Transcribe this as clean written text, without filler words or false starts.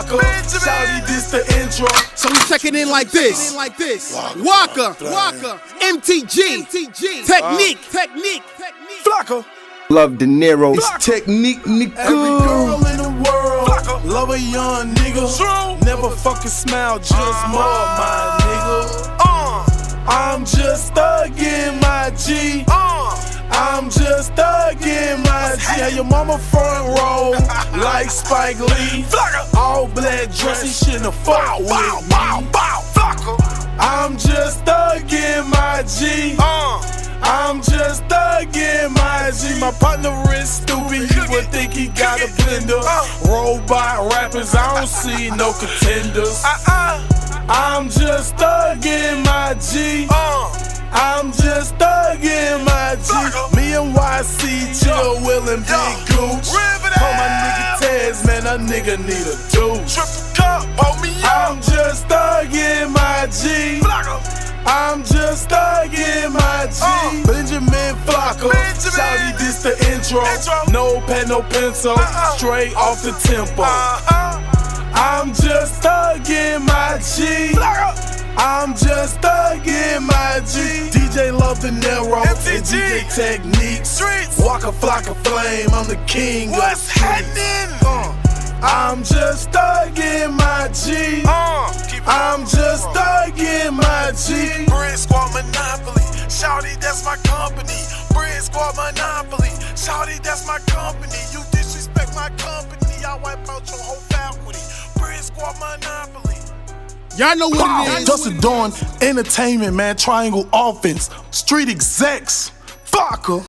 Flocka. Shawty, this the intro. So we check it in like this. Waka, MTG, Technique. Flocka. Love De Niro. It's Technique, nigga. Every girl in the world love a young nigga. Never fucking smile, just mud, my nigga. I'm just thuggin' my G. I'm just thuggin' my G. Have your mama front row like Spike Lee. All black dress, he shouldn't have fucked with me. I'm just thuggin' my G. I'm just thuggin' my G. My partner is stupid, you would think he got a blender. Robot rappers, I don't see no contenders. I'm just thuggin' my G. I'm just thuggin' my G. Me and YC, Chill, Will, and Big Gooch. Call my nigga Taz, man, a nigga need a douche. I'm just thuggin' my G. I'm just thuggin' my G. Benjamin Flocka. Shawty, this the intro. No pen, no pencil. Straight off the tempo. I'm just thuggin' my G. I'm just thuggin' my G. DJ Love De Niro and DJ Techniques. Waka Flocka Flame, I'm the king. What's happening? I'm just thuggin' my G. I'm just thuggin' my G. Bread Squad Monopoly, shawty, that's my company. Bread Squad Monopoly, shawty, that's my company. You disrespect my company, I wipe out your whole faculty. Bread Squad Monopoly. Y'all know what it is. Dustin Dawn Entertainment, man. Triangle Offense. Street Execs. Flocka.